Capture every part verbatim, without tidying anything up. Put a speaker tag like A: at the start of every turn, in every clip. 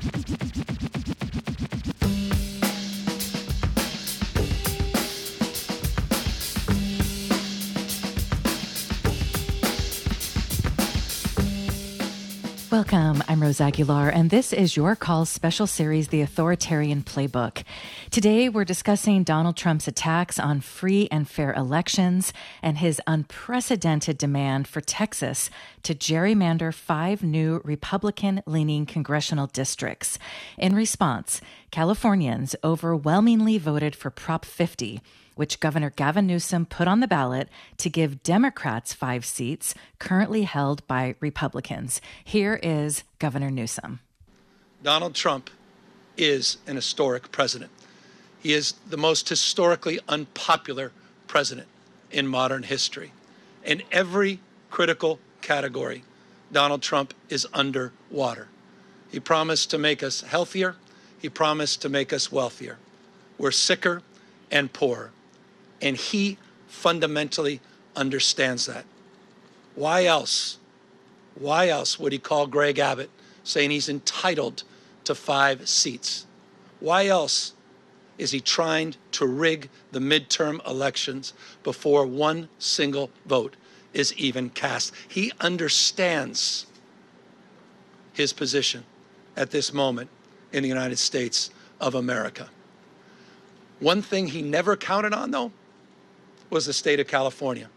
A: Welcome, I'm Rose Aguilar, and this is Your Call's special series, The Authoritarian Playbook. Today, we're discussing Donald Trump's attacks on free and fair elections and his unprecedented demand for Texas to gerrymander five new Republican-leaning congressional districts. In response, Californians overwhelmingly voted for Prop fifty, which Governor Gavin Newsom put on the ballot to give Democrats five seats currently held by Republicans. Here is Governor Newsom.
B: Donald Trump is an historic president. He is the most historically unpopular president in modern history. In every critical category, Donald Trump is underwater. He promised to make us healthier. He promised to make us wealthier. We're sicker and poorer. And he fundamentally understands that. Why else? Why else would he call Greg Abbott saying he's entitled to five seats? Why else is he trying to rig the midterm elections before one single vote is even cast? He understands his position at this moment in the United States of America. One thing he never counted on, though, was the state of California.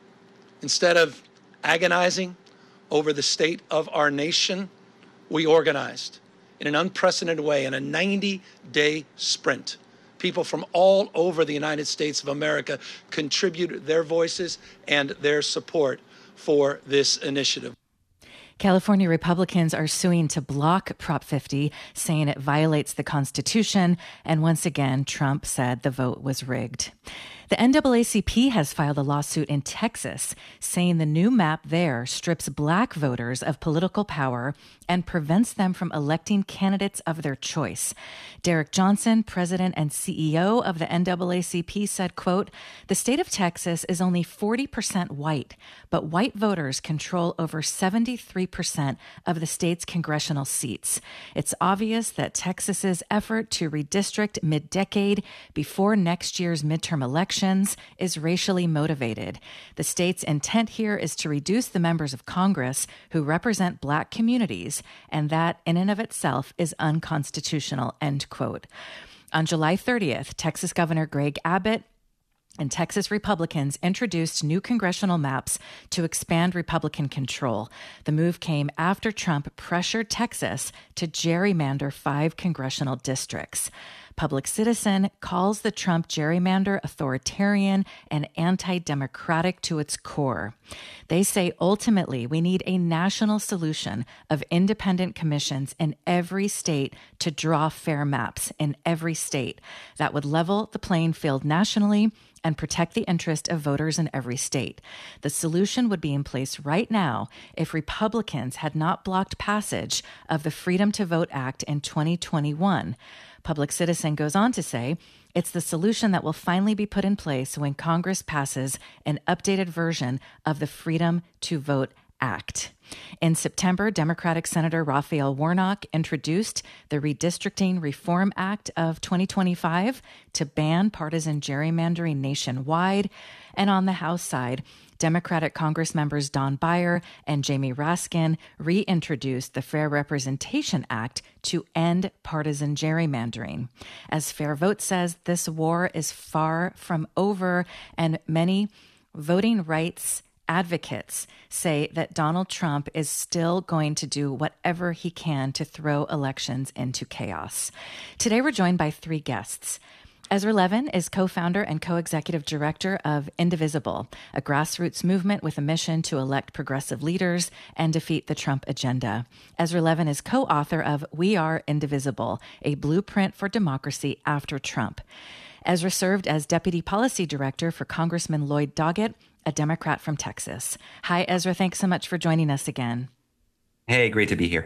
B: Instead of agonizing over the state of our nation, we organized in an unprecedented way in a ninety-day sprint. People from all over the United States of America contributed their voices and their support for this initiative.
A: California Republicans are suing to block Prop fifty, saying it violates the Constitution. And once again, Trump said the vote was rigged. The N double A C P has filed a lawsuit in Texas saying the new map there strips black voters of political power and prevents them from electing candidates of their choice. Derek Johnson, president and C E O of the N double A C P, said, quote, "The state of Texas is only forty percent white, but white voters control over seventy-three percent of the state's congressional seats. It's obvious that Texas's effort to redistrict mid-decade before next year's midterm elections is racially motivated. The state's intent here is to reduce the members of Congress who represent black communities, and that in and of itself is unconstitutional," end quote. On July thirtieth, Texas Governor Greg Abbott and Texas Republicans introduced new congressional maps to expand Republican control. The move came after Trump pressured Texas to gerrymander five congressional districts. Public Citizen calls the Trump gerrymander authoritarian and anti-democratic to its core. They say ultimately we need a national solution of independent commissions in every state to draw fair maps in every state that would level the playing field nationally and protect the interest of voters in every state. The solution would be in place right now if Republicans had not blocked passage of the Freedom to Vote Act in twenty twenty-one. Public Citizen goes on to say, it's the solution that will finally be put in place when Congress passes an updated version of the Freedom to Vote Act. In September, Democratic Senator Raphael Warnock introduced the Redistricting Reform Act of twenty twenty-five to ban partisan gerrymandering nationwide. And on the House side, Democratic Congress members Don Beyer and Jamie Raskin reintroduced the Fair Representation Act to end partisan gerrymandering. As Fair Vote says, this war is far from over, and many voting rights advocates say that Donald Trump is still going to do whatever he can to throw elections into chaos. Today, we're joined by three guests. Ezra Levin is co-founder and co-executive director of Indivisible, a grassroots movement with a mission to elect progressive leaders and defeat the Trump agenda. Ezra Levin is co-author of We Are Indivisible, a blueprint for democracy after Trump. Ezra served as deputy policy director for Congressman Lloyd Doggett, a Democrat from Texas. Hi, Ezra. Thanks so much for joining us again.
C: Hey, great to be here.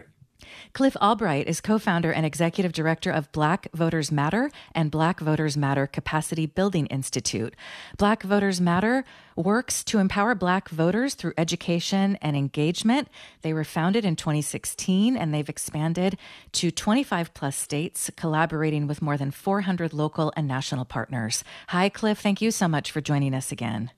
A: Cliff Albright is co-founder and executive director of Black Voters Matter and Black Voters Matter Capacity Building Institute. Black Voters Matter works to empower Black voters through education and engagement. They were founded in twenty sixteen, and they've expanded to twenty-five plus states, collaborating with more than four hundred local and national partners. Hi, Cliff. Thank you so much for joining us again.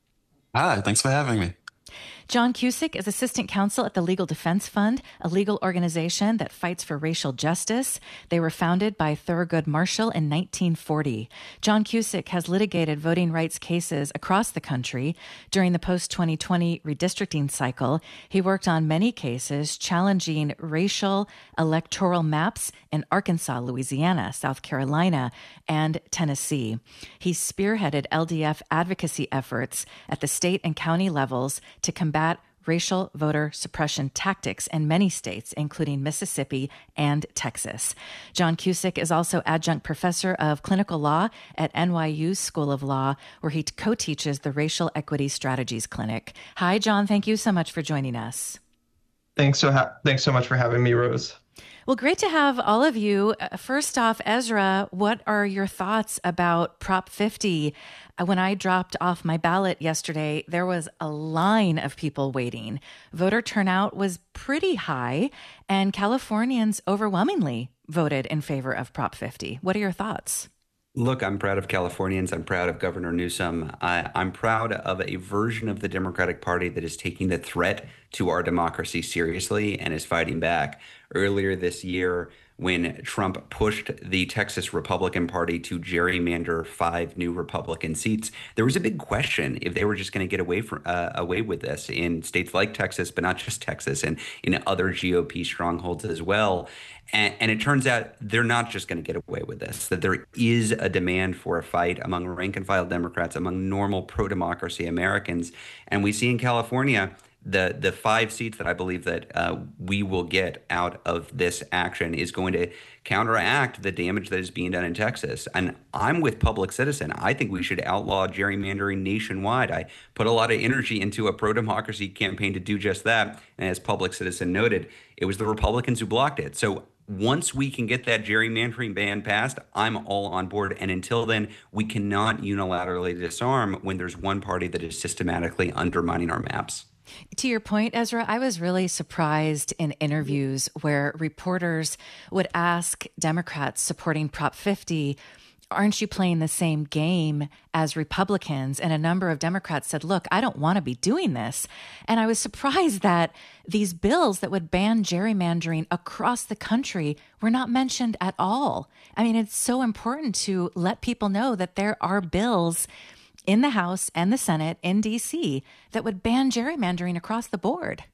C: Hi, thanks for having me.
A: John Cusick is assistant counsel at the Legal Defense Fund, a legal organization that fights for racial justice. They were founded by Thurgood Marshall in nineteen forty. John Cusick has litigated voting rights cases across the country. During the post twenty twenty redistricting cycle, he worked on many cases challenging racial electoral maps in Arkansas, Louisiana, South Carolina, and Tennessee. He spearheaded L D F advocacy efforts at the state and county levels to combat racial voter suppression tactics in many states, including Mississippi and Texas. John Cusick is also adjunct professor of clinical law at N Y U School of Law, where he co-teaches the Racial Equity Strategies Clinic. Hi, John. Thank you so much for joining us.
D: Thanks so ha- thanks so much for having me, Rose.
A: Well, great to have all of you. Uh, First off, Ezra, what are your thoughts about Prop fifty? Uh, When I dropped off my ballot yesterday, there was a line of people waiting. Voter turnout was pretty high, and Californians overwhelmingly voted in favor of Prop fifty. What are your thoughts?
E: Look, I'm proud of Californians. I'm proud of Governor Newsom. I, I'm proud of a version of the Democratic Party that is taking the threat to our democracy seriously and is fighting back. Earlier this year, when Trump pushed the Texas Republican Party to gerrymander five new Republican seats, there was a big question if they were just going to get away from uh, away with this in states like Texas, but not just Texas, and in other G O P strongholds as well. And, and it turns out they're not just going to get away with this, that there is a demand for a fight among rank and file Democrats, among normal pro-democracy Americans. And we see in California the the five seats that I believe that uh, we will get out of this action is going to counteract the damage that is being done in Texas. And I'm with Public Citizen. I think we should outlaw gerrymandering nationwide. I put a lot of energy into a pro-democracy campaign to do just that. And as Public Citizen noted, it was the Republicans who blocked it. So once we can get that gerrymandering ban passed, I'm all on board. And until then, we cannot unilaterally disarm when there's one party that is systematically undermining our maps.
A: To your point, Ezra, I was really surprised in interviews where reporters would ask Democrats supporting Prop fifty, aren't you playing the same game as Republicans? And a number of Democrats said, look, I don't want to be doing this. And I was surprised that these bills that would ban gerrymandering across the country were not mentioned at all. I mean, it's so important to let people know that there are bills in the House and the Senate in D C that would ban gerrymandering across the board.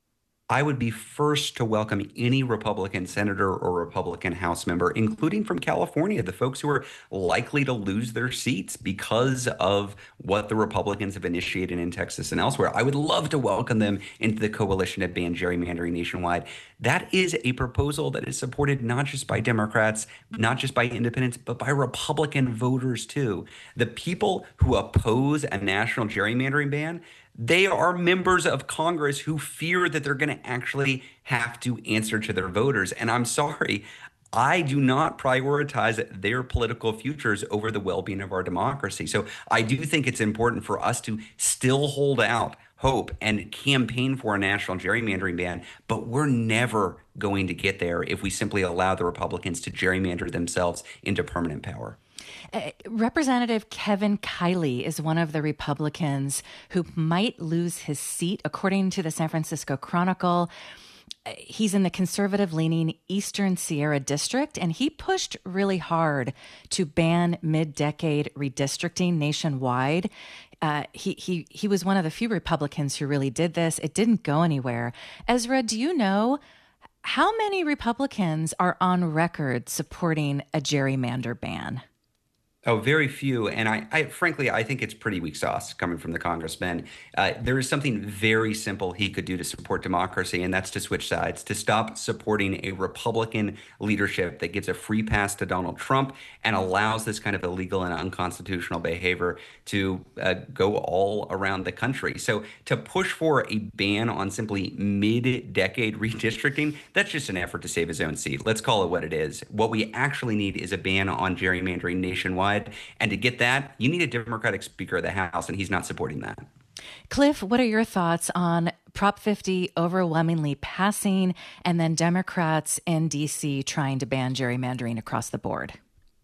E: I would be first to welcome any Republican senator or Republican House member, including from California, the folks who are likely to lose their seats because of what the Republicans have initiated in Texas and elsewhere. I would love to welcome them into the coalition to ban gerrymandering nationwide. That is a proposal that is supported not just by Democrats, not just by independents, but by Republican voters too. The people who oppose a national gerrymandering ban, they are members of Congress who fear that they're going to actually have to answer to their voters. And I'm sorry, I do not prioritize their political futures over the well-being of our democracy. So I do think it's important for us to still hold out hope and campaign for a national gerrymandering ban, but we're never going to get there if we simply allow the Republicans to gerrymander themselves into permanent power.
A: Uh, Representative Kevin Kiley is one of the Republicans who might lose his seat, according to the San Francisco Chronicle. Uh, He's in the conservative-leaning Eastern Sierra District, and he pushed really hard to ban mid-decade redistricting nationwide. Uh, he he he was one of the few Republicans who really did this. It didn't go anywhere. Ezra, do you know how many Republicans are on record supporting a gerrymander ban?
E: Oh, very few. And I, I frankly, I think it's pretty weak sauce coming from the congressman. Uh, there is something very simple he could do to support democracy, and that's to switch sides, to stop supporting a Republican leadership that gives a free pass to Donald Trump and allows this kind of illegal and unconstitutional behavior to uh, go all around the country. So to push for a ban on simply mid-decade redistricting, that's just an effort to save his own seat. Let's call it what it is. What we actually need is a ban on gerrymandering nationwide. And to get that, you need a Democratic Speaker of the House, and he's not supporting that.
A: Cliff, what are your thoughts on Prop fifty overwhelmingly passing and then Democrats in D C trying to ban gerrymandering across the board?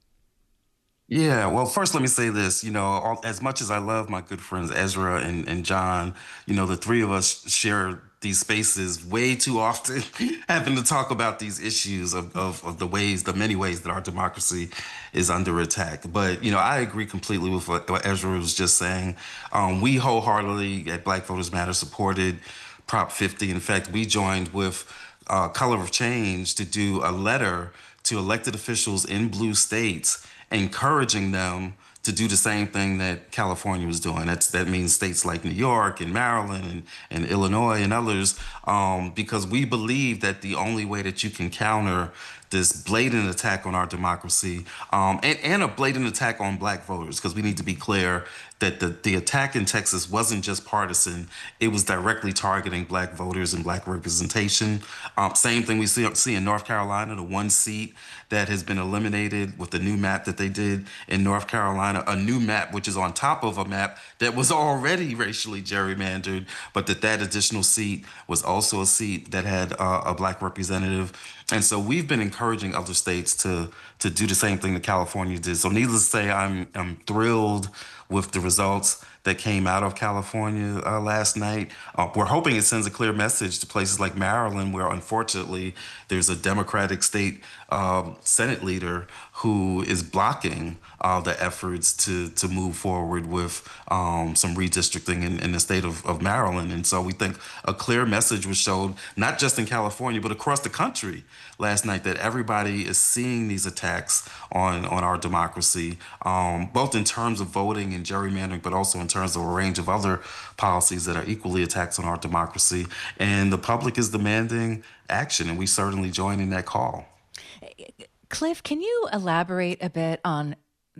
C: Yeah, well, first let me say this. You know, all, as much as I love my good friends Ezra and, and John, you know, the three of us share these spaces way too often, having to talk about these issues of, of, of the ways, the many ways that our democracy is under attack. But, you know, I agree completely with what, what Ezra was just saying. Um, we wholeheartedly at Black Voters Matter supported Prop fifty. In fact, we joined with uh, Color of Change to do a letter to elected officials in blue states encouraging them to do the same thing that California was doing. That's, that means states like New York and Maryland and, and Illinois and others, um, because we believe that the only way that you can counter this blatant attack on our democracy um, and, and a blatant attack on Black voters, because we need to be clear that the, the attack in Texas wasn't just partisan. It was directly targeting Black voters and Black representation. Um, same thing we see, see in North Carolina, the one seat that has been eliminated with the new map that they did in North Carolina, a new map which is on top of a map that was already racially gerrymandered, but that that additional seat was also a seat that had uh, a Black representative. And so we've been encouraging other states to to do the same thing that California did. So needless to say, I'm I'm thrilled with the results that came out of California uh, last night. Uh, we're hoping it sends a clear message to places like Maryland, where unfortunately there's a Democratic state um, Senate leader who is blocking uh, the efforts to to move forward with um, some redistricting in, in the state of, of Maryland. And so we think a clear message was showed, not just in California, but across the country last night, that everybody is seeing these attacks on, on our democracy, um, both in terms of voting and gerrymandering, but also in terms of a range of other policies that are equally attacks on our democracy. And the public is demanding action, and we certainly join in that call.
A: Cliff, can you elaborate a bit on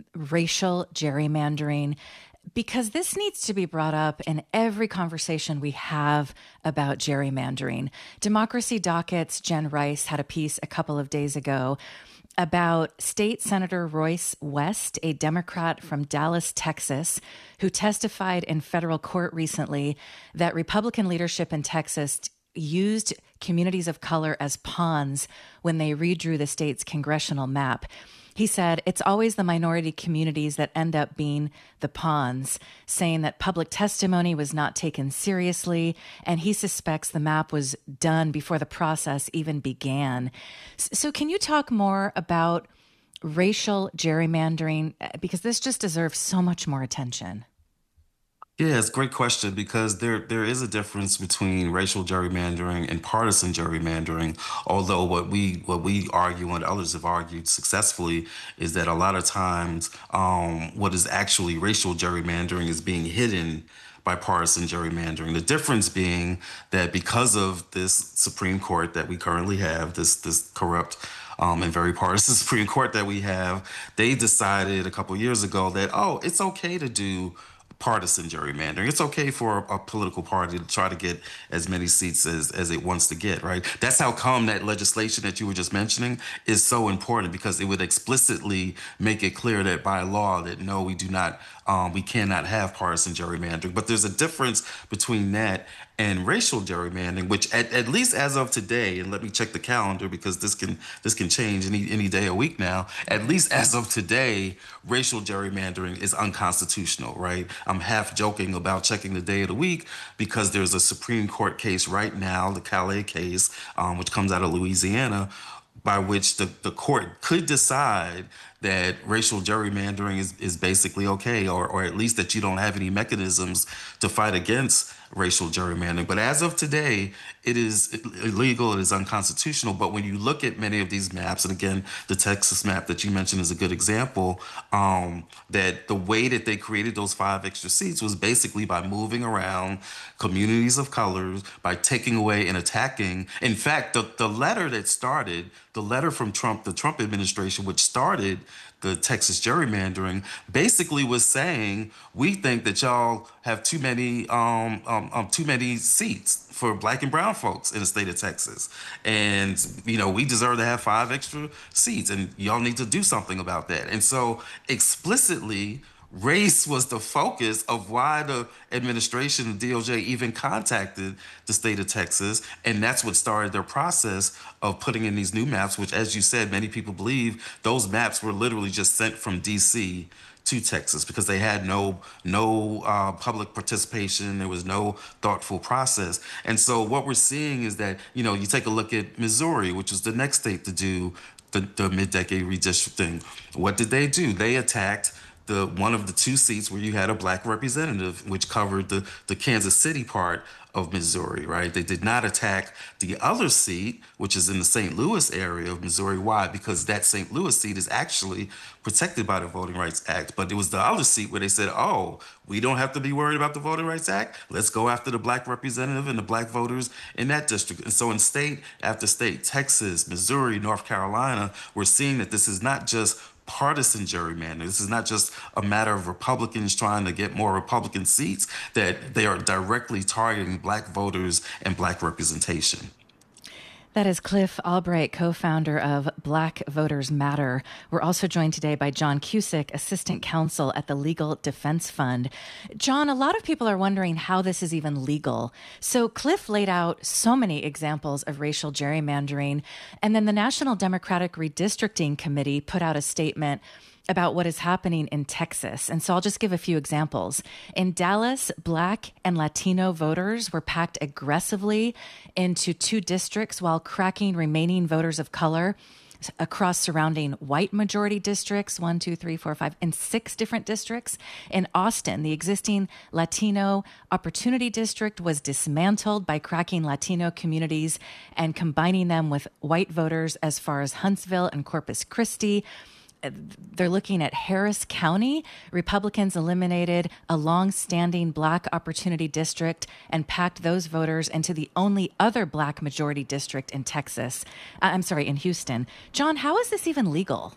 A: racial gerrymandering? Because this needs to be brought up in every conversation we have about gerrymandering. Democracy Docket's Jen Rice had a piece a couple of days ago about State Senator Royce West, a Democrat from Dallas, Texas, who testified in federal court recently that Republican leadership in Texas used communities of color as pawns when they redrew the state's congressional map. He said it's always the minority communities that end up being the pawns, saying that public testimony was not taken seriously, and he suspects the map was done before the process even began. So can you talk more about racial gerrymandering? Because this just deserves so much more attention.
C: Yeah, it's a great question, because there there is a difference between racial gerrymandering and partisan gerrymandering. Although what we what we argue and others have argued successfully is that a lot of times um, what is actually racial gerrymandering is being hidden by partisan gerrymandering. The difference being that because of this Supreme Court that we currently have, this this corrupt Um, and very partisan Supreme Court that we have, they decided a couple years ago that, oh, it's okay to do partisan gerrymandering. It's okay for a, a political party to try to get as many seats as, as it wants to get, right? That's how come that legislation that you were just mentioning is so important, because it would explicitly make it clear that by law that no, we do not, um, we cannot have partisan gerrymandering. But there's a difference between that and racial gerrymandering, which at, at least as of today, and let me check the calendar because this can this can change any any day a week now. At least as of today, racial gerrymandering is unconstitutional, right? I'm half joking about checking the day of the week because there's a Supreme Court case right now, the Calais case, um, which comes out of Louisiana, by which the, the court could decide that racial gerrymandering is, is basically okay, or, or at least that you don't have any mechanisms to fight against racial gerrymandering. But as of today, it is illegal, it is unconstitutional. But when you look at many of these maps, and again, the Texas map that you mentioned is a good example, um, that the way that they created those five extra seats was basically by moving around communities of colors, by taking away and attacking. In fact, the, the letter that started, the letter from Trump, the Trump administration, which started the Texas gerrymandering, basically was saying, we think that y'all have too many um, um, um, too many seats for black and brown folks in the state of Texas. And, you know, we deserve to have five extra seats and y'all need to do something about that. And so explicitly, race was the focus of why the administration, the D O J, even contacted the state of Texas. And that's what started their process of putting in these new maps, which, as you said, many people believe those maps were literally just sent from D C to Texas because they had no no uh, public participation. There was no thoughtful process. And so what we're seeing is that, you know, you take a look at Missouri, which was the next state to do the, the mid-decade redistricting. What did they do? They attacked the one of the two seats where you had a black representative, which covered the, the Kansas City part of Missouri, right? They did not attack the other seat, which is in the Saint Louis area of Missouri. Why? Because that Saint Louis seat is actually protected by the Voting Rights Act. But it was the other seat where they said, oh, we don't have to be worried about the Voting Rights Act. Let's go after the black representative and the black voters in that district. And so in state after state, Texas, Missouri, North Carolina, we're seeing that this is not just partisan gerrymandering. This is not just a matter of Republicans trying to get more Republican seats, that they are directly targeting black voters and black representation.
A: That is Cliff Albright, co-founder of Black Voters Matter. We're also joined today by John Cusick, assistant counsel at the Legal Defense Fund. John, a lot of people are wondering how this is even legal. So Cliff laid out so many examples of racial gerrymandering, and then the National Democratic Redistricting Committee put out a statement about what is happening in Texas. And so I'll just give a few examples. In Dallas, Black and Latino voters were packed aggressively into two districts while cracking remaining voters of color across surrounding white majority districts, one, two, three, four, five, and six different districts. In Austin, the existing Latino Opportunity District was dismantled by cracking Latino communities and combining them with white voters as far as Huntsville and Corpus Christi. They're looking at Harris County. Republicans eliminated a long-standing black opportunity district and packed those voters into the only other black majority district in Texas. Uh, I'm sorry, in Houston. John, how is this even legal?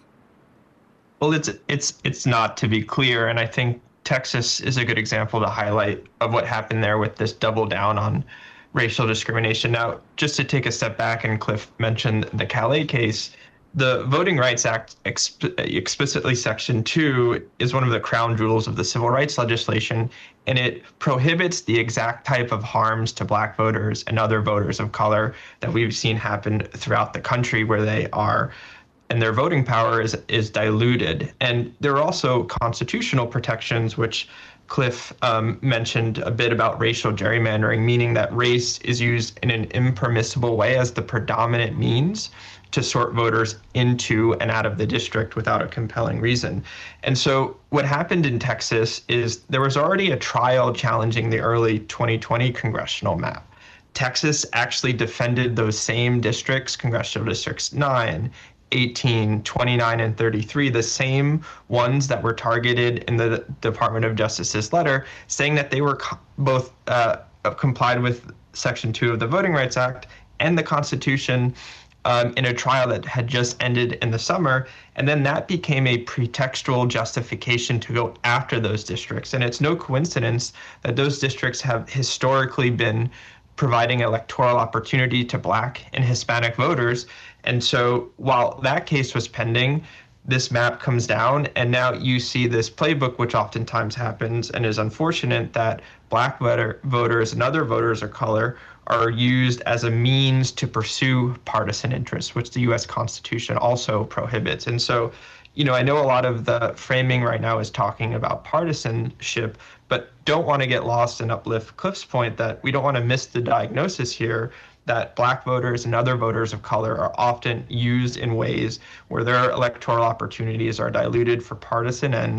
D: Well, it's it's it's not, to be clear, and I think Texas is a good example to highlight of what happened there with this double down on racial discrimination. Now, just to take a step back, and Cliff mentioned the Calais case, the Voting Rights Act, exp- explicitly Section two, is one of the crown jewels of the civil rights legislation, and it prohibits the exact type of harms to black voters and other voters of color that we've seen happen throughout the country, where they are, and their voting power is, is diluted. And there are also constitutional protections, which Cliff um, mentioned a bit about racial gerrymandering, meaning that race is used in an impermissible way as the predominant means to sort voters into and out of the district without a compelling reason. And so what happened in Texas is there was already a trial challenging the early twenty twenty congressional map. Texas actually defended those same districts, congressional districts nine, eighteen, twenty-nine, and thirty-three, the same ones that were targeted in the Department of Justice's letter, saying that they were co- both uh, complied with Section two of the Voting Rights Act and the Constitution, Um, in a trial that had just ended in the summer. And then that became a pretextual justification to go after those districts. And it's no coincidence that those districts have historically been providing electoral opportunity to Black and Hispanic voters. And so while that case was pending, this map comes down, and now you see this playbook, which oftentimes happens and is unfortunate, that Black voter, voters and other voters of color are used as a means to pursue partisan interests, which the U S Constitution also prohibits. And so, you know, I know a lot of the framing right now is talking about partisanship, but don't want to get lost and uplift Cliff's point that we don't want to miss the diagnosis here that Black voters and other voters of color are often used in ways where their electoral opportunities are diluted for partisan ends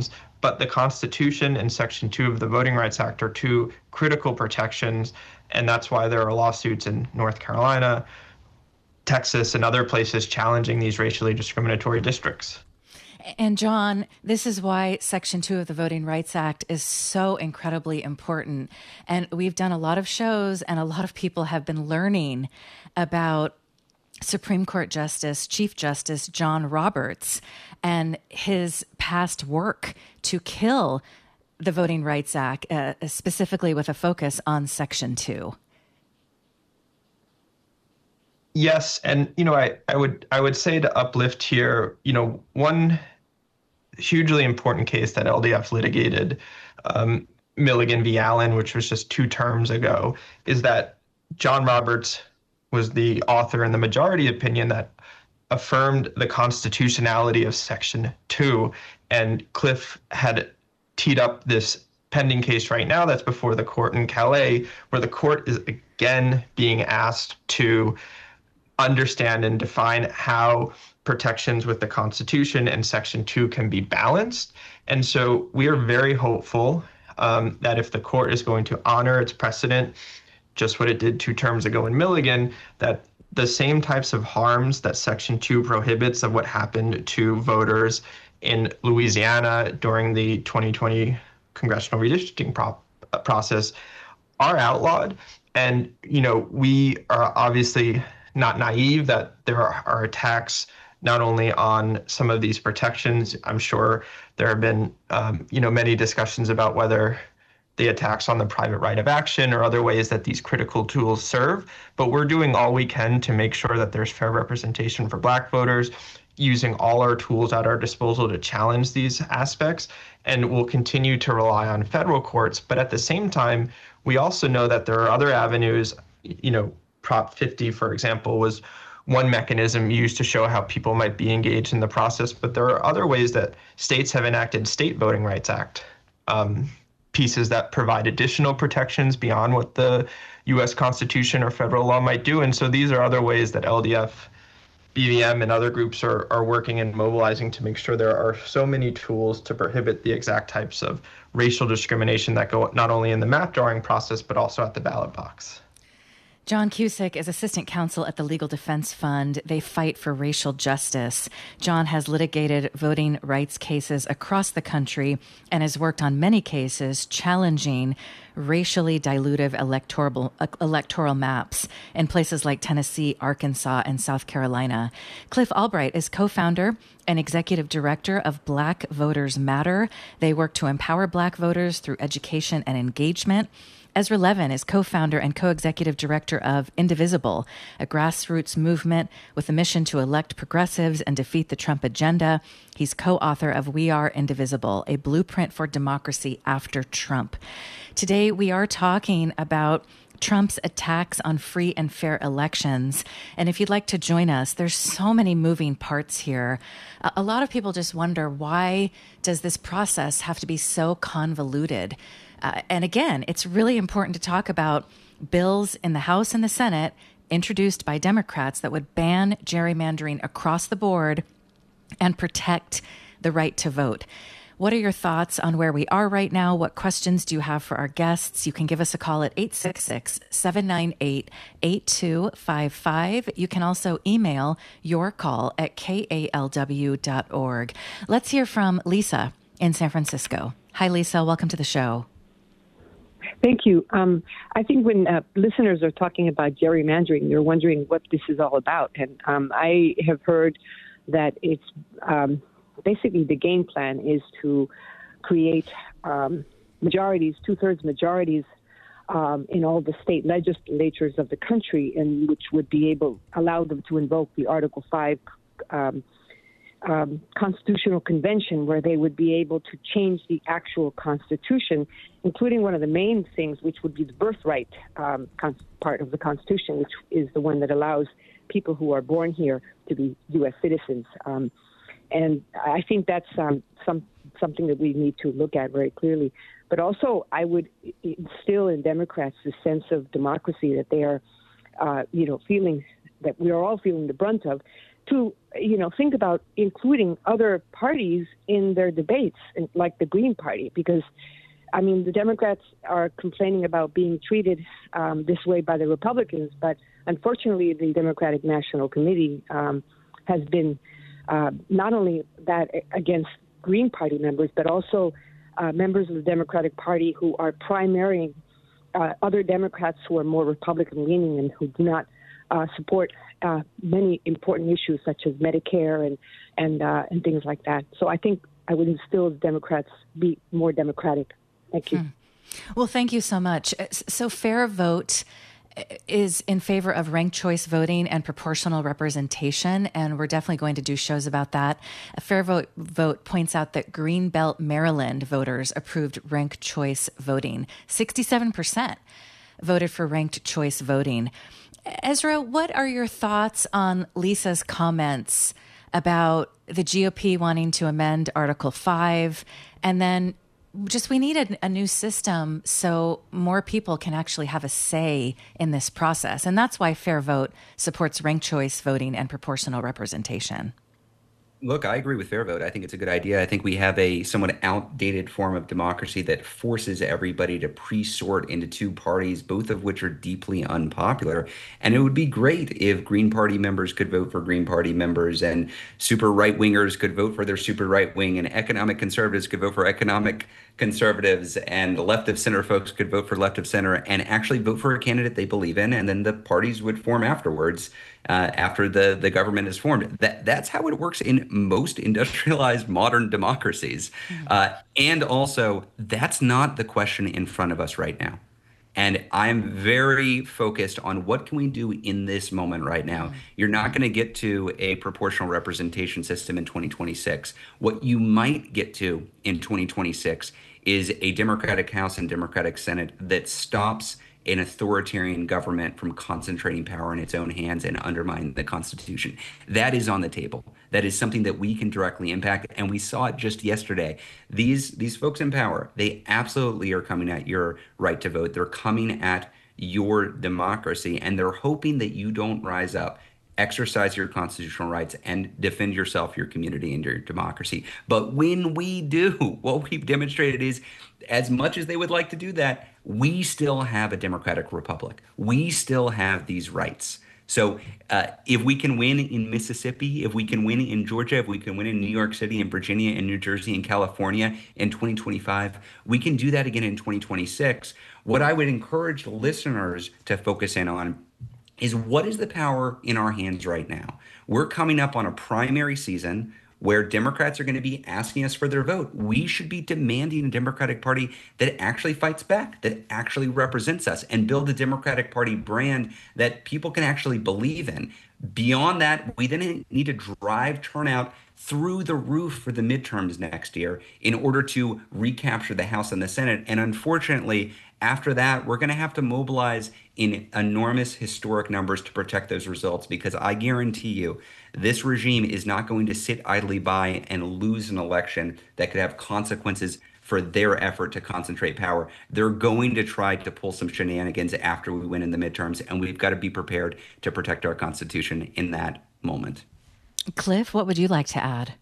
D: But the Constitution and Section two of the Voting Rights Act are two critical protections, and that's why there are lawsuits in North Carolina, Texas, and other places challenging these racially discriminatory districts.
A: And John, this is why Section two of the Voting Rights Act is so incredibly important. And we've done a lot of shows, and a lot of people have been learning about Supreme Court Justice, Chief Justice John Roberts, and his past work to kill the Voting Rights Act, uh, specifically with a focus on Section two.
D: Yes, and you know, I, I would I would say to uplift here, you know, one hugely important case that L D F litigated, um, Milligan v. Allen, which was just two terms ago, is that John Roberts was the author in the majority opinion that affirmed the constitutionality of Section two, and Cliff had teed up this pending case right now that's before the court in Calais, where the court is again being asked to understand and define how protections with the Constitution and Section two can be balanced. And so we are very hopeful um, that if the court is going to honor its precedent, just what it did two terms ago in Milligan, that the same types of harms that Section two prohibits of what happened to voters in Louisiana during the twenty twenty congressional redistricting pro- process are outlawed. And, you know, we are obviously not naive that there are, are attacks not only on some of these protections. I'm sure there have been, um, you know, many discussions about whether the attacks on the private right of action or other ways that these critical tools serve. But we're doing all we can to make sure that there's fair representation for Black voters, using all our tools at our disposal to challenge these aspects. And we'll continue to rely on federal courts. But at the same time, we also know that there are other avenues. You know, Prop fifty, for example, was one mechanism used to show how people might be engaged in the process. But there are other ways that states have enacted State Voting Rights Act um, pieces that provide additional protections beyond what the U S Constitution or federal law might do. And so these are other ways that L D F, B V M, and other groups are, are working and mobilizing to make sure there are so many tools to prohibit the exact types of racial discrimination that go not only in the map drawing process, but also at the ballot box.
A: John Cusick is assistant counsel at the Legal Defense Fund. They fight for racial justice. John has litigated voting rights cases across the country and has worked on many cases challenging racially dilutive electoral electoral maps in places like Tennessee, Arkansas, and South Carolina. Cliff Albright is co-founder and executive director of Black Voters Matter. They work to empower Black voters through education and engagement. Ezra Levin is co-founder and co-executive director of Indivisible, a grassroots movement with a mission to elect progressives and defeat the Trump agenda. He's co-author of We Are Indivisible, a blueprint for democracy after Trump. Today, we are talking about Trump's attacks on free and fair elections. And if you'd like to join us, there's so many moving parts here. A lot of people just wonder, why does this process have to be so convoluted? Uh, and again, it's really important to talk about bills in the House and the Senate introduced by Democrats that would ban gerrymandering across the board and protect the right to vote. What are your thoughts on where we are right now? What questions do you have for our guests? You can give us a call at eight six six, seven nine eight, eight two five five. You can also email your call at K A L W dot org. Let's hear from Lisa in San Francisco. Hi, Lisa. Welcome to the show.
F: Thank you. Um, I think when uh, listeners are talking about gerrymandering, they're wondering what this is all about. And um, I have heard that it's um, basically the game plan is to create um, majorities, two-thirds majorities um, in all the state legislatures of the country, and which would be able allow them to invoke the Article five um, um, Constitutional Convention, where they would be able to change the actual Constitution, including one of the main things, which would be the birthright um, con- part of the Constitution, which is the one that allows people who are born here to be U S citizens. Um, and I think that's um, some something that we need to look at very clearly. But also, I would instill in Democrats the sense of democracy that they are, uh, you know, feeling that we are all feeling the brunt of, to, you know, think about including other parties in their debates, like the Green Party, because, I mean, the Democrats are complaining about being treated um, this way by the Republicans, but unfortunately, the Democratic National Committee um, has been uh, not only that against Green Party members, but also uh, members of the Democratic Party who are primarying uh, other Democrats who are more Republican-leaning and who do not uh, support uh, many important issues such as Medicare and and uh, and things like that. So I think I would instill the Democrats be more democratic. Thank you.
A: Hmm. Well, thank you so much. So Fair Vote is in favor of ranked choice voting and proportional representation, and we're definitely going to do shows about that. A Fair Vote vote points out that Greenbelt, Maryland voters approved ranked choice voting. sixty-seven percent voted for ranked choice voting. Ezra, what are your thoughts on Lisa's comments about the G O P wanting to amend Article five, and then just we need a, a new system so more people can actually have a say in this process? And that's why Fair Vote supports ranked choice voting and proportional representation.
E: Look, I agree with Fair Vote. I think it's a good idea. I think we have a somewhat outdated form of democracy that forces everybody to pre-sort into two parties, both of which are deeply unpopular. And it would be great if Green Party members could vote for Green Party members, and super right-wingers could vote for their super right-wing, and economic conservatives could vote for economic conservatives, and left of center folks could vote for left of center and actually vote for a candidate they believe in, and then the parties would form afterwards. Uh, after the, the government is formed. That that's how it works in most industrialized modern democracies. Mm-hmm. Uh, and also, that's not the question in front of us right now. And I'm very focused on what can we do in this moment right now. Mm-hmm. You're not going to get to a proportional representation system in twenty twenty-six. What you might get to in twenty twenty-six is a Democratic House and Democratic Senate that stops an authoritarian government from concentrating power in its own hands and undermining the Constitution. That is on the table. That is something that we can directly impact, and we saw it just yesterday. These these folks in power, they absolutely are coming at your right to vote. They're coming at your democracy, and they're hoping that you don't rise up, exercise your constitutional rights, and defend yourself, your community, and your democracy. But when we do, what we've demonstrated is, as much as they would like to do that, we still have a democratic republic. We still have these rights. So uh, if we can win in Mississippi, if we can win in Georgia, if we can win in New York City and Virginia and New Jersey and California in twenty twenty-five, we can do that again in twenty twenty-six. What I would encourage listeners to focus in on is, what is the power in our hands right now? We're coming up on a primary season where Democrats are going to be asking us for their vote. We should be demanding a Democratic Party that actually fights back, that actually represents us, and build a Democratic Party brand that people can actually believe in. Beyond that, we then need to drive turnout through the roof for the midterms next year in order to recapture the House and the Senate. And unfortunately, after that, we're going to have to mobilize in enormous historic numbers to protect those results, because I guarantee you this regime is not going to sit idly by and lose an election that could have consequences for their effort to concentrate power. They're going to try to pull some shenanigans after we win in the midterms, and we've got to be prepared to protect our Constitution in that moment.
A: Cliff, what would you like to add?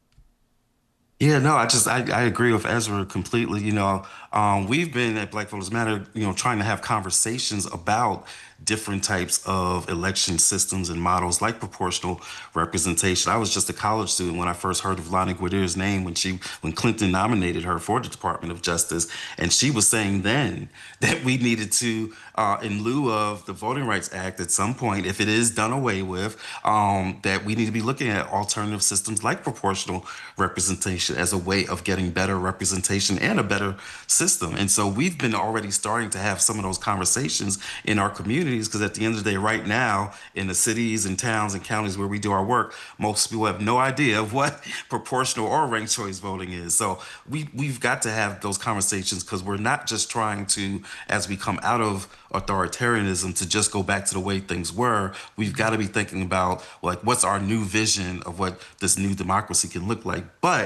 C: Yeah, no, I just I, I agree with Ezra completely. You know, um, we've been at Black Voters Matter, you know, trying to have conversations about different types of election systems and models like proportional representation. I was just a college student when I first heard of Lani Guadir's name when she when Clinton nominated her for the Department of Justice, and she was saying then that we needed to, uh, in lieu of the Voting Rights Act, at some point, if it is done away with, um, that we need to be looking at alternative systems like proportional representation as a way of getting better representation and a better system. And so we've been already starting to have some of those conversations in our community, because at the end of the day, right now, in the cities and towns and counties where we do our work, most people have no idea of what proportional or ranked choice voting is. So we, we've got to have those conversations, because we're not just trying to, as we come out of authoritarianism, to just go back to the way things were. We've got to be thinking about, like, what's our new vision of what this new democracy can look like. But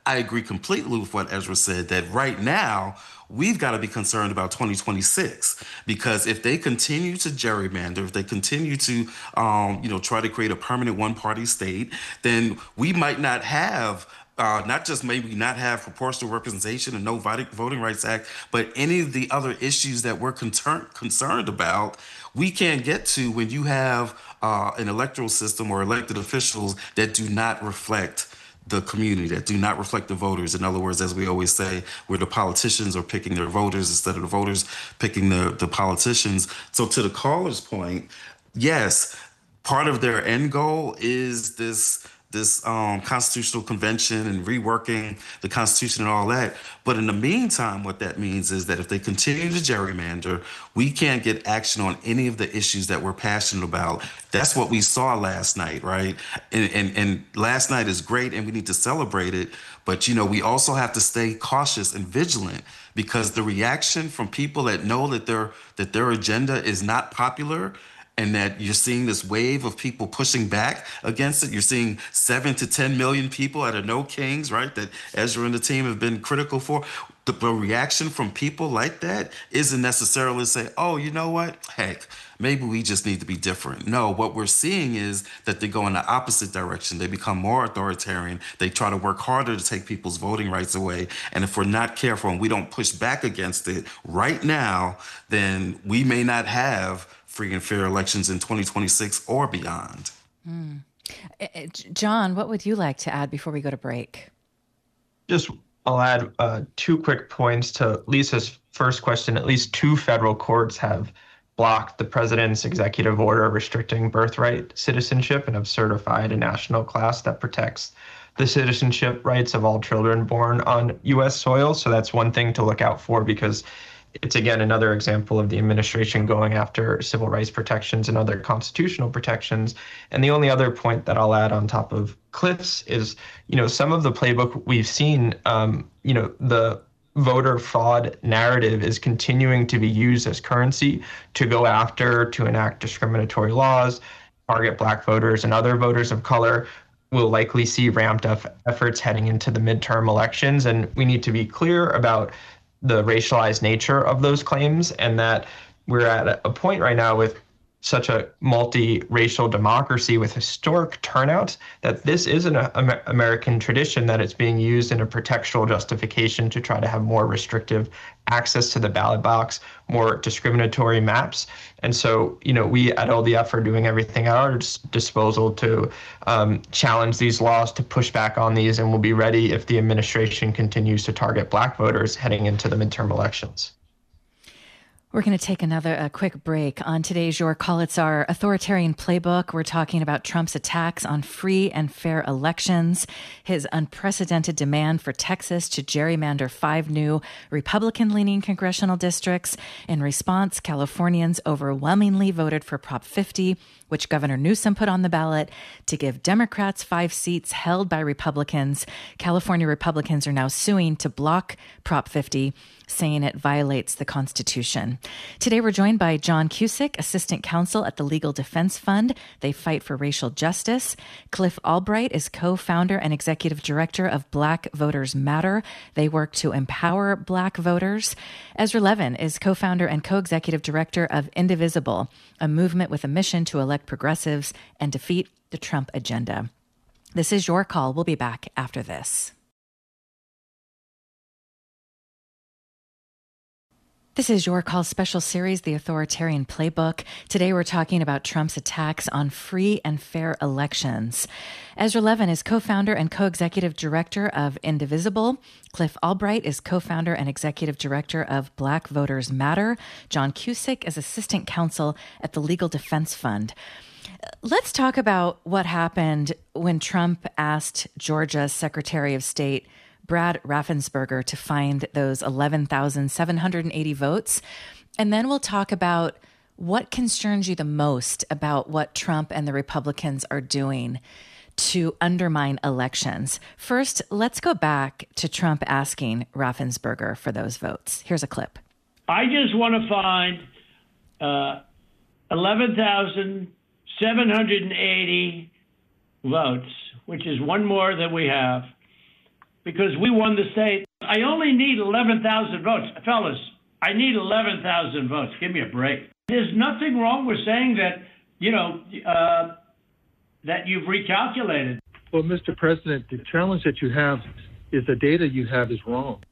C: I agree completely with what Ezra said, that right now we've got to be concerned about twenty twenty-six, because if they continue to gerrymander, if they continue to, um, you know, try to create a permanent one-party state, then we might not have uh, not just maybe not have proportional representation and no voting, voting Rights Act, but any of the other issues that we're concern, concerned about, we can't get to when you have uh, an electoral system or elected officials that do not reflect the community, that do not reflect the voters. In other words, as we always say, where the politicians are picking their voters instead of the voters picking the, the politicians. So to the caller's point, yes, part of their end goal is this this um, constitutional convention and reworking the Constitution and all that. But in the meantime, what that means is that if they continue to gerrymander, we can't get action on any of the issues that we're passionate about. That's what we saw last night, right? And, and, and last night is great and we need to celebrate it. But, you know, we also have to stay cautious and vigilant, because the reaction from people that know that their that their agenda is not popular, and that you're seeing this wave of people pushing back against it. You're seeing seven to ten million people at a No Kings, right, that Ezra and the team have been critical for. The, the reaction from people like that isn't necessarily say, oh, you know what, heck, maybe we just need to be different. No, what we're seeing is that they go in the opposite direction. They become more authoritarian. They try to work harder to take people's voting rights away. And if we're not careful and we don't push back against it right now, then we may not have free and fair elections in twenty twenty-six or beyond.
A: Mm. John, what would you like to add before we go to break?
D: Just, I'll add uh, two quick points to Lisa's first question. At least two federal courts have blocked the president's executive order restricting birthright citizenship and have certified a national class that protects the citizenship rights of all children born on U S soil. So that's one thing to look out for, because it's, again, another example of the administration going after civil rights protections and other constitutional protections. And the only other point that I'll add on top of Cliff's is, you know, some of the playbook we've seen, um, you know, the voter fraud narrative is continuing to be used as currency to go after, to enact discriminatory laws, target Black voters and other voters of color. We'll likely see ramped up efforts heading into the midterm elections. And we need to be clear about the racialized nature of those claims, and that we're at a point right now with such a multi-racial democracy with historic turnout that this is an Amer- American tradition, that it's being used in a pretextual justification to try to have more restrictive access to the ballot box, more discriminatory maps. And so, you know, we at L D F are doing everything at our dis- disposal to um, challenge these laws, to push back on these, and we'll be ready if the administration continues to target Black voters heading into the midterm elections.
A: We're going to take another a quick break. On today's Your Call, it's our authoritarian playbook. We're talking about Trump's attacks on free and fair elections, his unprecedented demand for Texas to gerrymander five new Republican-leaning congressional districts. In response, Californians overwhelmingly voted for Prop fifty, which Governor Newsom put on the ballot to give Democrats five seats held by Republicans. California Republicans are now suing to block Prop fifty, saying it violates the Constitution. Today, we're joined by John Cusick, Assistant Counsel at the Legal Defense Fund. They fight for racial justice. Cliff Albright is co-founder and executive director of Black Voters Matter. They work to empower Black voters. Ezra Levin is co-founder and co-executive director of Indivisible, a movement with a mission to elect progressives and defeat the Trump agenda. This is Your Call. We'll be back after this. This is Your Call special series, The Authoritarian Playbook. Today we're talking about Trump's attacks on free and fair elections. Ezra Levin is co-founder and co-executive director of Indivisible. Cliff Albright is co-founder and executive director of Black Voters Matter. John Cusick is assistant counsel at the Legal Defense Fund. Let's talk about what happened when Trump asked Georgia's Secretary of State Brad Raffensperger to find those eleven thousand seven hundred eighty votes. And then we'll talk about what concerns you the most about what Trump and the Republicans are doing to undermine elections. First, let's go back to Trump asking Raffensperger for those votes. Here's a clip.
G: I just want to find uh, eleven thousand seven hundred eighty votes, which is one more than we have. because we won the state. I only need eleven thousand votes. Fellas, I need eleven thousand votes. Give me a break. There's nothing wrong with saying that, you know, uh, that you've recalculated.
H: Well, Mister President, the challenge that you have is the data you have is wrong.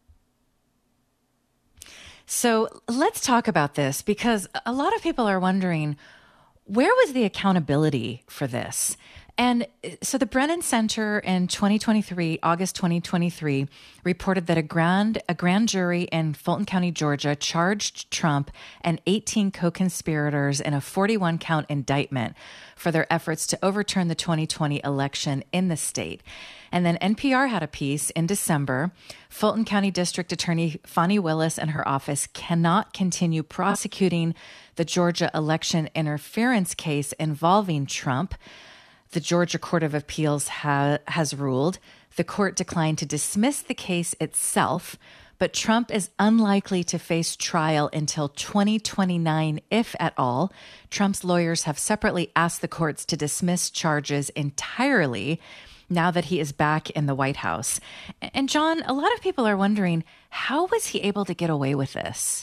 A: So let's talk about this, because a lot of people are wondering, where was the accountability for this? And so the Brennan Center in twenty twenty-three, August twenty twenty-three, reported that a grand a grand jury in Fulton County, Georgia, charged Trump and eighteen co-conspirators in a forty-one count indictment for their efforts to overturn the twenty twenty election in the state. And then N P R had a piece in December. Fulton County District Attorney Fani Willis and her office cannot continue prosecuting the Georgia election interference case involving Trump. The Georgia Court of Appeals ha- has ruled. The court declined to dismiss the case itself, but Trump is unlikely to face trial until twenty twenty-nine, if at all. Trump's lawyers have separately asked the courts to dismiss charges entirely now that he is back in the White House. And John, a lot of people are wondering, how was he able to get away with this?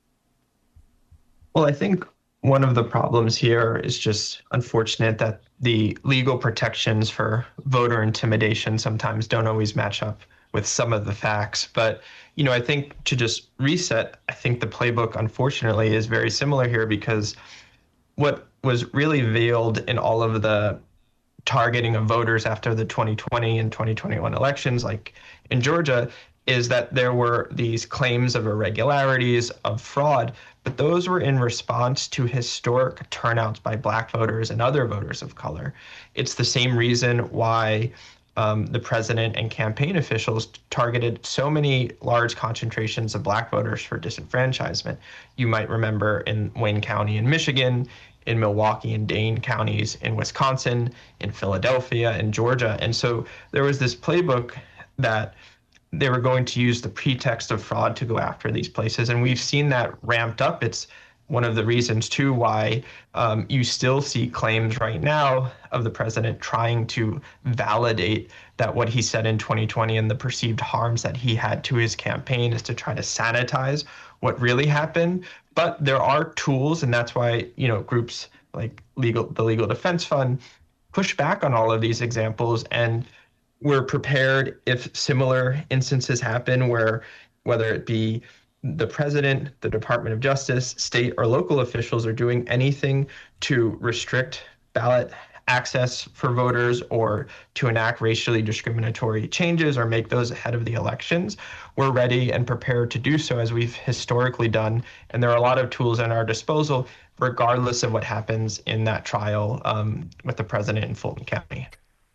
D: Well, I think one of the problems here is just unfortunate that the legal protections for voter intimidation sometimes don't always match up with some of the facts. But, you know, I think to just reset, I think the playbook, unfortunately, is very similar here, because what was really veiled in all of the targeting of voters after the twenty twenty and twenty twenty-one elections, like in Georgia, is that there were these claims of irregularities, of fraud, but those were in response to historic turnouts by Black voters and other voters of color. It's the same reason why um, the president and campaign officials targeted so many large concentrations of Black voters for disenfranchisement. You might remember in Wayne County in Michigan, in Milwaukee and Dane counties, in Wisconsin, in Philadelphia, in Georgia. And so there was this playbook that they were going to use the pretext of fraud to go after these places. And we've seen that ramped up. It's one of the reasons, too, why um, you still see claims right now of the president trying to validate that what he said in twenty twenty and the perceived harms that he had to his campaign is to try to sanitize what really happened. But there are tools, and that's why, you know, groups like legal, the Legal Defense Fund push back on all of these examples, and we're prepared if similar instances happen where, whether it be the president, the Department of Justice, state or local officials are doing anything to restrict ballot access for voters or to enact racially discriminatory changes or make those ahead of the elections, we're ready and prepared to do so, as we've historically done. And there are a lot of tools at our disposal, regardless of what happens in that trial um, with the president in Fulton County.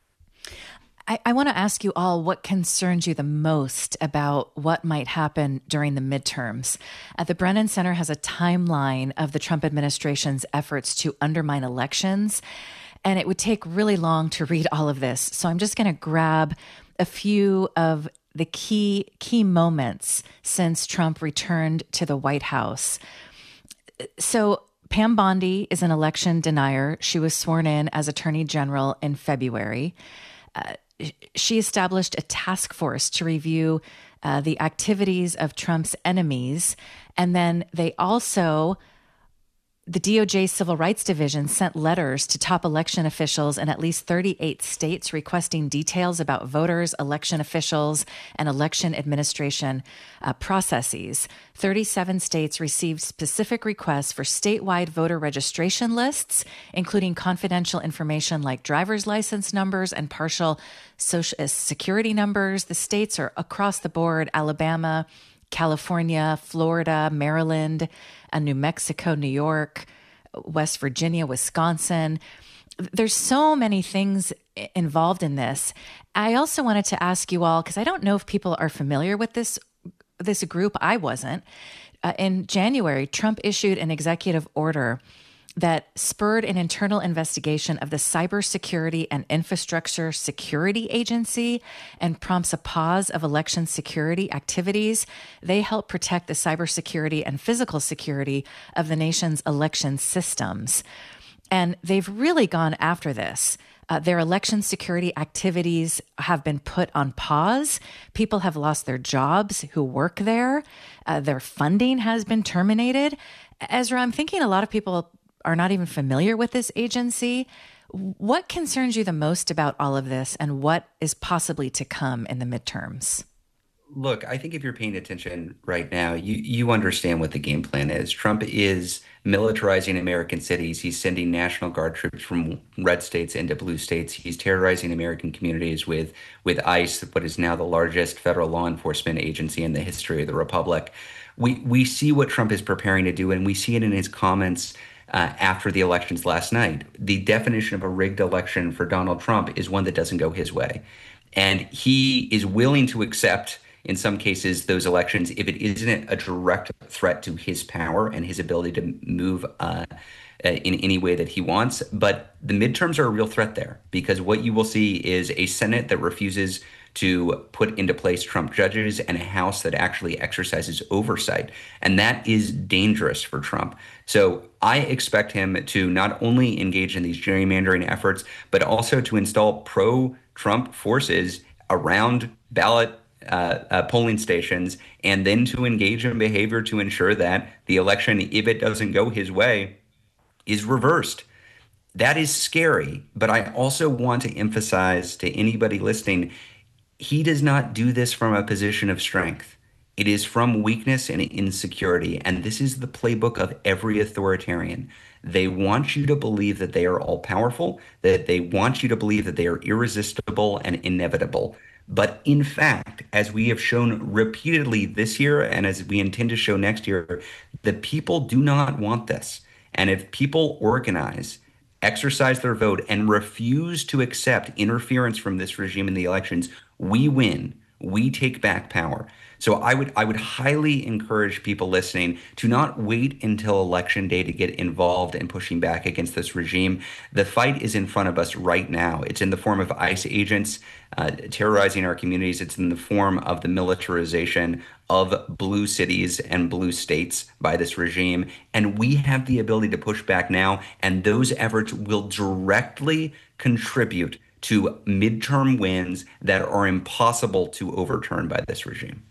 A: I, I want to ask you all what concerns you the most about what might happen during the midterms. Uh, the Brennan Center has a timeline of the Trump administration's efforts to undermine elections, and it would take really long to read all of this. So I'm just going to grab a few of the key key moments since Trump returned to the White House. So Pam Bondi is an election denier. She was sworn in as Attorney General in February. Uh, she established a task force to review uh, the activities of Trump's enemies. And then they also, the D O J Civil Rights Division sent letters to top election officials in at least thirty-eight states requesting details about voters, election officials, and election administration uh, processes. thirty-seven states received specific requests for statewide voter registration lists, including confidential information like driver's license numbers and partial social security numbers. The states are across the board: Alabama, California, Florida, Maryland, uh, New Mexico, New York, West Virginia, Wisconsin. There's so many things involved in this. I also wanted to ask you all, because I don't know if people are familiar with this, this group. I wasn't. Uh, in January, Trump issued an executive order that spurred an internal investigation of the Cybersecurity and Infrastructure Security Agency and prompts a pause of election security activities. They help protect the cybersecurity and physical security of the nation's election systems. And they've really gone after this. Uh, their election security activities have been put on pause. People have lost their jobs who work there. Uh, their funding has been terminated. Ezra, I'm thinking a lot of people are not even familiar with this agency. What concerns you the most about all of this, and what is possibly to come in the midterms?
E: Look, I think if you're paying attention right now, you, you understand what the game plan is. Trump is militarizing American cities. He's sending National Guard troops from red states into blue states. He's terrorizing American communities with, with ICE, what is now the largest federal law enforcement agency in the history of the Republic. We, we see what Trump is preparing to do, and we see it in his comments Uh, after the elections last night. The definition of a rigged election for Donald Trump is one that doesn't go his way. And he is willing to accept, in some cases, those elections if it isn't a direct threat to his power and his ability to move uh, in any way that he wants. But the midterms are a real threat there, because what you will see is a Senate that refuses to put into place Trump judges and a House that actually exercises oversight. And that is dangerous for Trump. So I expect him to not only engage in these gerrymandering efforts, but also to install pro-Trump forces around ballot uh, uh, polling stations, and then to engage in behavior to ensure that the election, if it doesn't go his way, is reversed. That is scary. But I also want to emphasize to anybody listening, he does not do this from a position of strength. It is from weakness and insecurity. And this is the playbook of every authoritarian. They want you to believe that they are all powerful, that they want you to believe that they are irresistible and inevitable. But in fact, as we have shown repeatedly this year, and as we intend to show next year, the people do not want this. And if people organize, exercise their vote, and refuse to accept interference from this regime in the elections, we win. We take back power. So I would I would highly encourage people listening to not wait until election day to get involved in pushing back against this regime. The fight is in front of us right now. It's in the form of ICE agents uh, terrorizing our communities. It's in the form of the militarization of blue cities and blue states by this regime. And we have the ability to push back now. And those efforts will directly contribute to midterm wins that are impossible to overturn by this regime.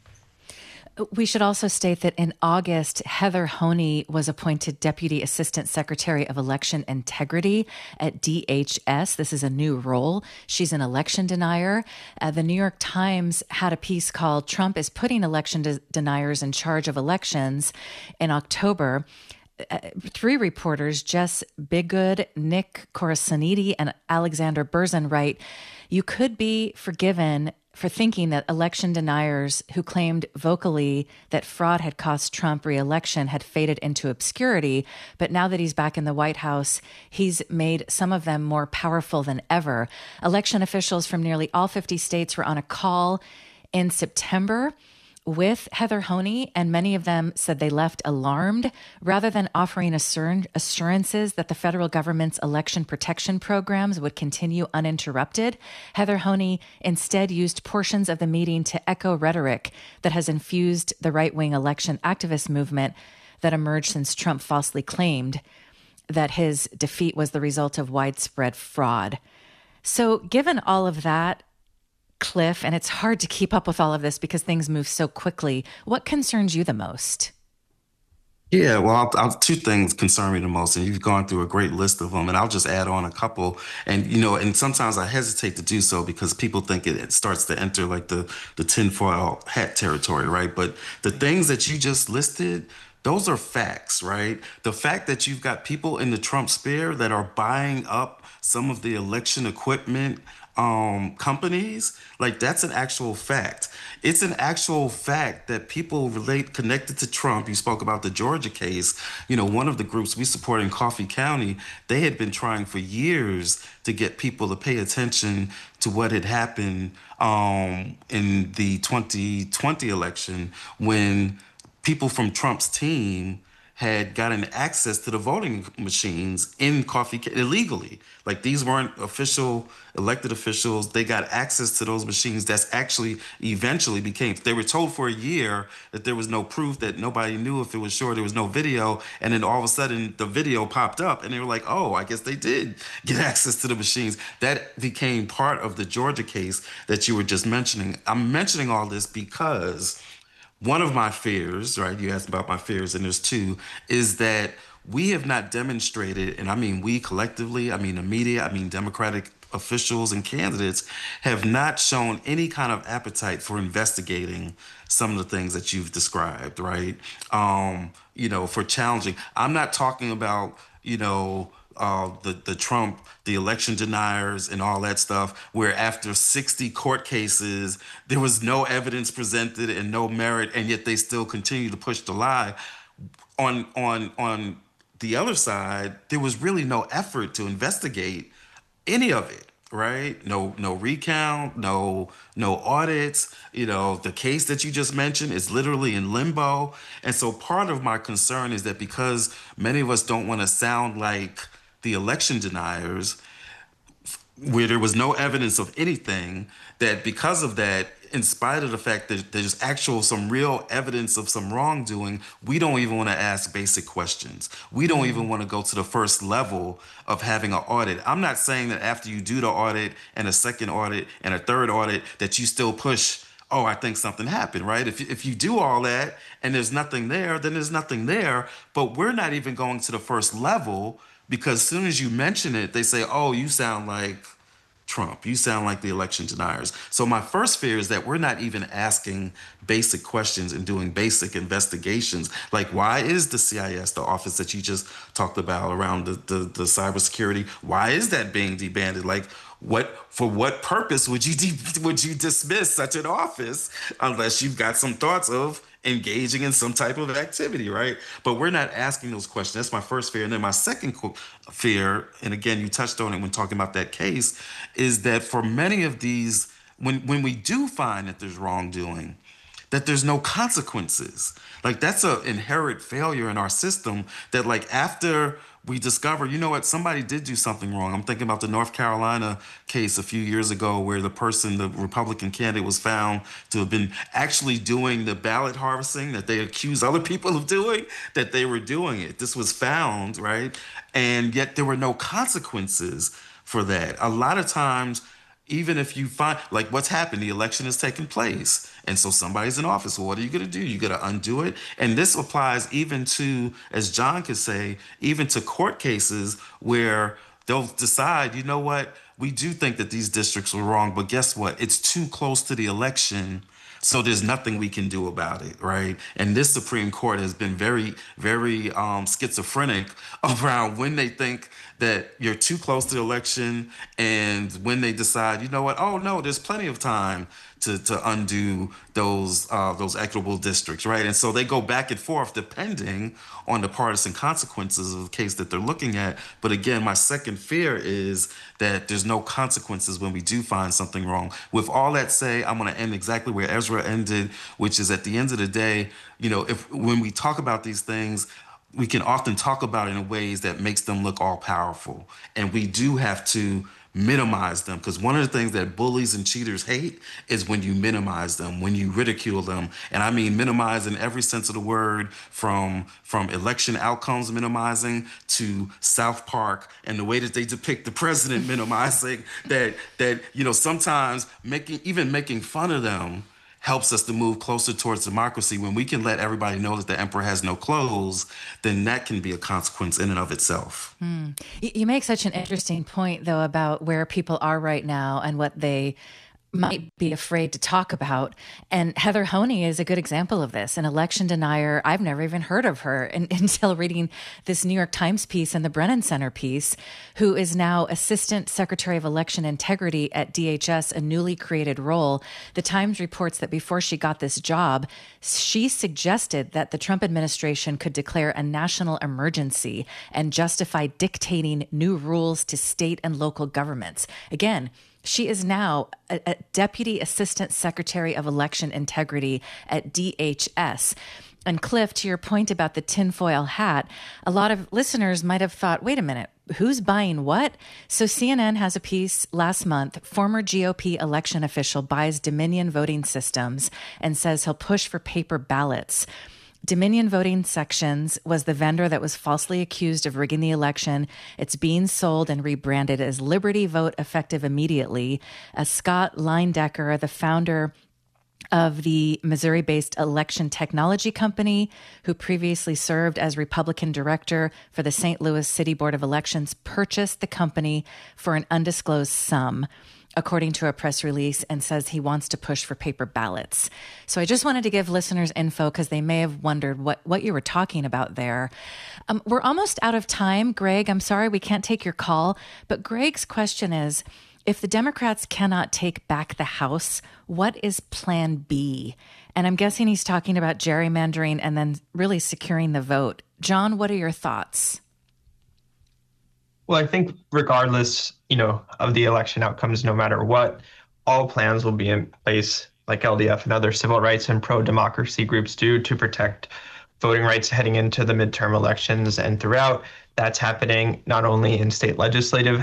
A: We should also state that in August, Heather Honey was appointed Deputy Assistant Secretary of Election Integrity at D H S. This is a new role. She's an election denier. Uh, the New York Times had a piece called "Trump is Putting Election De- Deniers in Charge of Elections" in October. Uh, three reporters, Jess Biggood, Nick Corasaniti, and Alexander Berzin, write, "You could be forgiven for thinking that election deniers who claimed vocally that fraud had cost Trump re-election had faded into obscurity, but now that he's back in the White House, he's made some of them more powerful than ever." Election officials from nearly all fifty states were on a call in September with Heather Honey, and many of them said they left alarmed. Rather than offering assur- assurances that the federal government's election protection programs would continue uninterrupted, Heather Honey instead used portions of the meeting to echo rhetoric that has infused the right-wing election activist movement that emerged since Trump falsely claimed that his defeat was the result of widespread fraud. So given all of that, Cliff, and it's hard to keep up with all of this because things move so quickly, what concerns you the most?
C: Yeah, well, I'll, I'll, two things concern me the most, and you've gone through a great list of them, and I'll just add on a couple. And, you know, and sometimes I hesitate to do so because people think it, it starts to enter like the, the tinfoil hat territory, right? But the things that you just listed, those are facts, right? The fact that you've got people in the Trump sphere that are buying up some of the election equipment um, companies, like that's an actual fact. It's an actual fact that people relate connected to Trump. You spoke about the Georgia case. You know, one of the groups we support in Coffee County, they had been trying for years to get people to pay attention to what had happened um, in the twenty twenty election when people from Trump's team had gotten access to the voting machines in Coffee illegally. Like, these weren't official elected officials. They got access to those machines. That's actually eventually became, they were told for a year that there was no proof, that nobody knew if it was sure, there was no video. And then all of a sudden the video popped up and they were like, oh, I guess they did get access to the machines. That became part of the Georgia case that you were just mentioning. I'm mentioning all this because one of my fears, right, you asked about my fears, and there's two, is that we have not demonstrated, and I mean we collectively, I mean the media, I mean Democratic officials and candidates, have not shown any kind of appetite for investigating some of the things that you've described, right? Um, you know, for challenging. I'm not talking about, you know, Uh, the, the Trump, the election deniers and all that stuff, where after sixty court cases, there was no evidence presented and no merit, and yet they still continue to push the lie. On, on, on the other side, there was really no effort to investigate any of it, right? No, no recount, no, no audits. You know, the case that you just mentioned is literally in limbo. And so part of my concern is that because many of us don't want to sound like the election deniers, where there was no evidence of anything, that because of that, in spite of the fact that there's actual some real evidence of some wrongdoing, we don't even want to ask basic questions. We don't even want to go to the first level of having an audit. I'm not saying that after you do the audit and a second audit and a third audit that you still push, oh, I think something happened, right? If, if you do all that and there's nothing there, then there's nothing there. But we're not even going to the first level, because as soon as you mention it, they say, oh, you sound like Trump. You sound like the election deniers. So my first fear is that we're not even asking basic questions and doing basic investigations. Like, why is the C I S, the office that you just talked about around the, the, the cybersecurity, why is that being debanded? Like, what, for what purpose would you de- would you dismiss such an office unless you've got some thoughts of engaging in some type of activity, right? But we're not asking those questions. That's my first fear. And then my second fear, and again, you touched on it when talking about that case, is that for many of these, when, when we do find that there's wrongdoing, that there's no consequences. Like, that's an inherent failure in our system, that like after we discover, you know what, somebody did do something wrong. I'm thinking about the North Carolina case a few years ago where the person, the Republican candidate, was found to have been actually doing the ballot harvesting that they accused other people of doing, that they were doing it. This was found, right? And yet there were no consequences for that. A lot of times, even if you find, like, what's happened, the election has taken place, and so somebody's in office. Well, what are you going to do? You got to undo it. And this applies even to, as John could say, even to court cases where they'll decide, you know what, we do think that these districts were wrong, but guess what? It's too close to the election, so there's nothing we can do about it, right? And this Supreme Court has been very, very um, schizophrenic around when they think that you're too close to the election and when they decide, you know what, oh no, there's plenty of time to, to undo those uh, those equitable districts, right? And so they go back and forth depending on the partisan consequences of the case that they're looking at. But again, my second fear is that there's no consequences when we do find something wrong. With all that said, I'm going to end exactly where Ezra ended, which is at the end of the day, you know, if when we talk about these things, we can often talk about it in ways that makes them look all powerful. And we do have to minimize them, because one of the things that bullies and cheaters hate is when you minimize them, when you ridicule them. And I mean minimize in every sense of the word, from from election outcomes minimizing to South Park and the way that they depict the president minimizing, that that you know, sometimes making even making fun of them helps us to move closer towards democracy. When we can let everybody know that the emperor has no clothes, then that can be a consequence in and of itself.
A: Hmm. You make such an interesting point, though, about where people are right now and what they might be afraid to talk about. And Heather Honey is a good example of this, an election denier. I've never even heard of her in, until reading this New York Times piece and the Brennan Center piece, who is now Assistant Secretary of Election Integrity at D H S, a newly created role. The Times reports that before she got this job, she suggested that the Trump administration could declare a national emergency and justify dictating new rules to state and local governments. Again, she is now a, a Deputy Assistant Secretary of Election Integrity at D H S. And Cliff, to your point about the tinfoil hat, a lot of listeners might have thought, wait a minute, who's buying what? So C N N has a piece last month. Former G O P election official buys Dominion voting systems and says he'll push for paper ballots. Dominion Voting Sections was the vendor that was falsely accused of rigging the election. It's being sold and rebranded as Liberty Vote effective immediately. As Scott Leindecker, the founder of the Missouri-based election technology company, who previously served as Republican director for the Saint Louis City Board of Elections, purchased the company for an undisclosed sum, according to a press release, and says he wants to push for paper ballots. So I just wanted to give listeners info because they may have wondered what, what you were talking about there. Um, we're almost out of time. Greg, I'm sorry we can't take your call, but Greg's question is, if the Democrats cannot take back the House, what is plan B? And I'm guessing he's talking about gerrymandering and then really securing the vote. John, what are your thoughts?
D: Well, I think regardless, you know, of the election outcomes, no matter what, all plans will be in place, like L D F and other civil rights and pro-democracy groups do, to protect voting rights heading into the midterm elections and throughout. That's happening not only in state legislative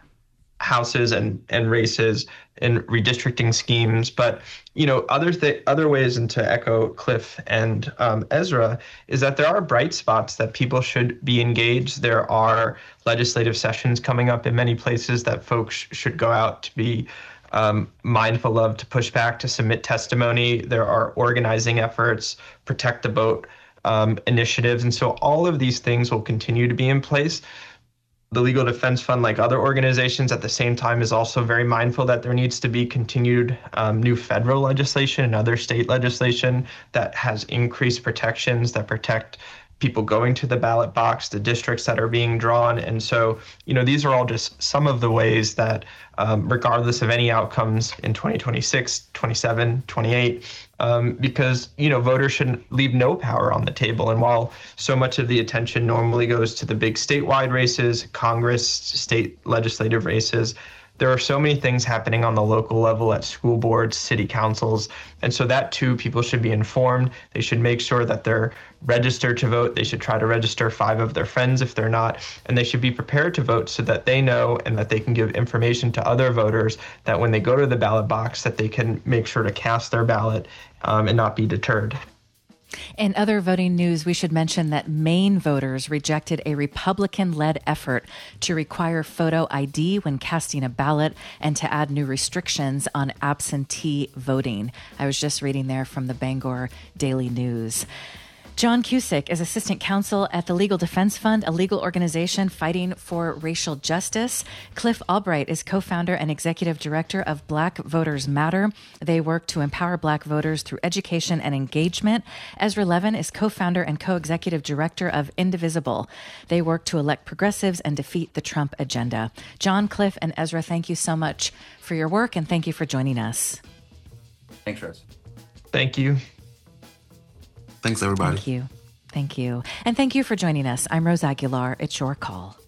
D: houses and, and races and redistricting schemes, but, you know, other th- other ways, and to echo Cliff and um, Ezra, is that there are bright spots that people should be engaged. There are legislative sessions coming up in many places that folks should go out to be um, mindful of, to push back, to submit testimony. There are organizing efforts, protect the vote um, initiatives. And so all of these things will continue to be in place. The Legal Defense Fund, like other organizations, at the same time is also very mindful that there needs to be continued um, new federal legislation and other state legislation that has increased protections that protect people going to the ballot box, the districts that are being drawn. And so, you know, these are all just some of the ways that, um, regardless of any outcomes in twenty twenty-six, twenty-seven, twenty-eight, um, because, you know, voters should leave no power on the table. And while so much of the attention normally goes to the big statewide races, Congress, state legislative races, there are so many things happening on the local level at school boards, city councils. And so that too, people should be informed. They should make sure that they're registered to vote. They should try to register five of their friends if they're not, and they should be prepared to vote so that they know and that they can give information to other voters that when they go to the ballot box, that they can make sure to cast their ballot um, and not be deterred.
A: In other voting news, we should mention that Maine voters rejected a Republican-led effort to require photo I D when casting a ballot and to add new restrictions on absentee voting. I was just reading there from the Bangor Daily News. John Cusick is assistant counsel at the Legal Defense Fund, a legal organization fighting for racial justice. Cliff Albright is co-founder and executive director of Black Voters Matter. They work to empower Black voters through education and engagement. Ezra Levin is co-founder and co-executive director of Indivisible. They work to elect progressives and defeat the Trump agenda. John, Cliff, and Ezra, thank you so much for your work, and thank you for joining us.
E: Thanks, Rose.
D: Thank you.
C: Thanks, everybody.
A: Thank you. Thank you. And thank you for joining us. I'm Rose Aguilar. It's your call.